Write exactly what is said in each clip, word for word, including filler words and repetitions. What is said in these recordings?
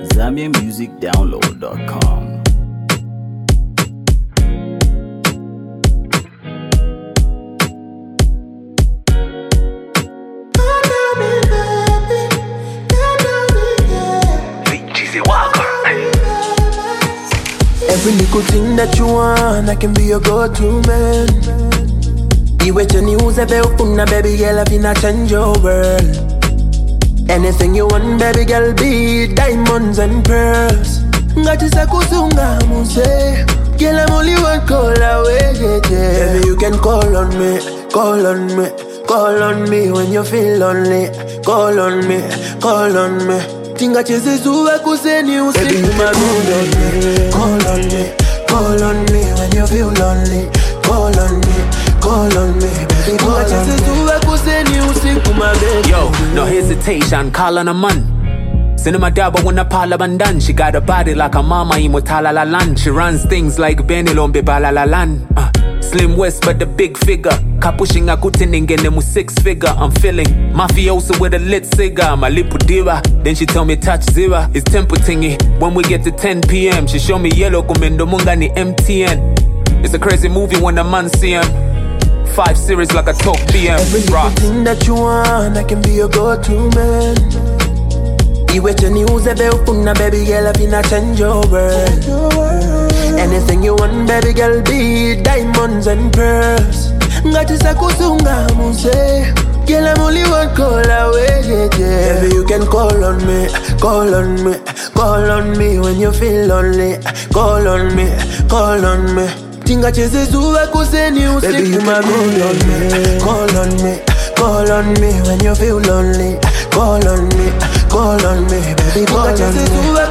Zambia Music Download dot com. Every little thing that you want, I can be your go-to man. Iwe chani uzebe ufuna, baby girl, I finna change your world. Anything you want, baby girl, be it diamonds and pearls. Ngatisa kusunga muse, girl, I'm only one call away, yeah, yeah. Baby, you can call on me, call on me, call on me when you feel lonely. Call on me, call on me. Tinga cheze zuwa kuseni usiku magundoni. Call on me, call on me when you feel lonely. Call on me, call on me, baby, call on me. Zuwa kuseni usiku magundoni. Yo, no hesitation, call on a man. Cinema daba when a palabandan. She got a body like a mama imotala la lan. She runs things like Benilombe balalalan. Uh. Slim West but the big figure. Kapushing a kutiningene mu six figure. I'm feeling mafioso with a lit cigar. My lipu diva. Then she tell me touch zero. It's tempo tingy. When we get to ten p.m. She show me yellow kumendo munga ni M T N. It's a crazy movie when the man see him. Five series like a talk B M. Every little thing that you want, I can be your go-to man. Iwe chani uzebe ufuna, baby girl, I finna change your world. Anything you want, baby girl, be it diamonds and pearls. Ngatisa kusunga muse, girl, I'm only one call away, yeah, yeah. Baby, you can call on me, call on me, call on me when you feel lonely. Call on me, call on me. Tinga cheze zuwa kuseni usiku. Baby, you can call on me, call on me, call on me when you feel lonely. Call on me, call on me, baby, call on me.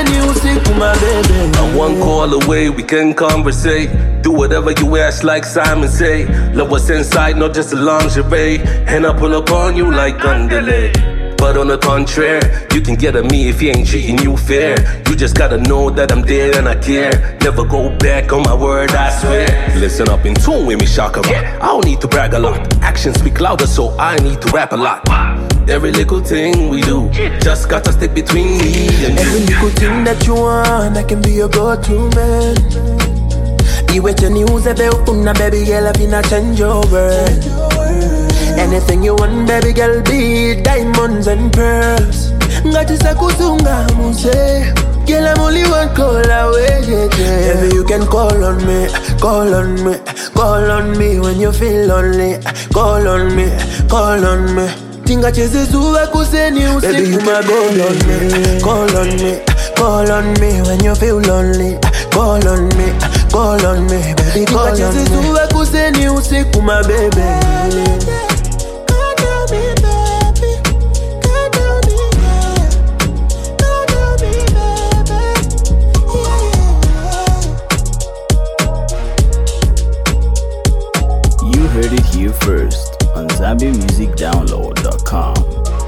I'm one call away, we can conversate. Do whatever you ask, like Simon say. Love what's inside, not just the lingerie. And I pull up on you like underlay. But on the contrary, you can get at me if he ain't treating you fair. You just gotta know that I'm there and I care. Never go back on my word, I swear. Listen up, in tune with me, Shaka. I don't need to brag a lot. Actions speak louder, so I need to rap a lot. Every little thing we do, just gotta stick between me and you. Every little thing that you want, I can be your go-to man. Iwe chani uzebe ufuna, baby girl, I finna change your world. Anything you want, baby girl, be it diamonds and pearls. Ngatisa kusunga muse, girl, I'm only one call away, yeah, yeah. Baby, you can call on me, call on me, call on me when you feel lonely. Call on me, call on me. Tinga cheze zuwa kuseni usiku. Baby, you can call on me, call on me, call on me when you feel lonely. Call on me, call on me, baby, call on me. Tinga cheze zuwa kuseni usiku, my baby. You heard it here first on Zambia Music Download dot com.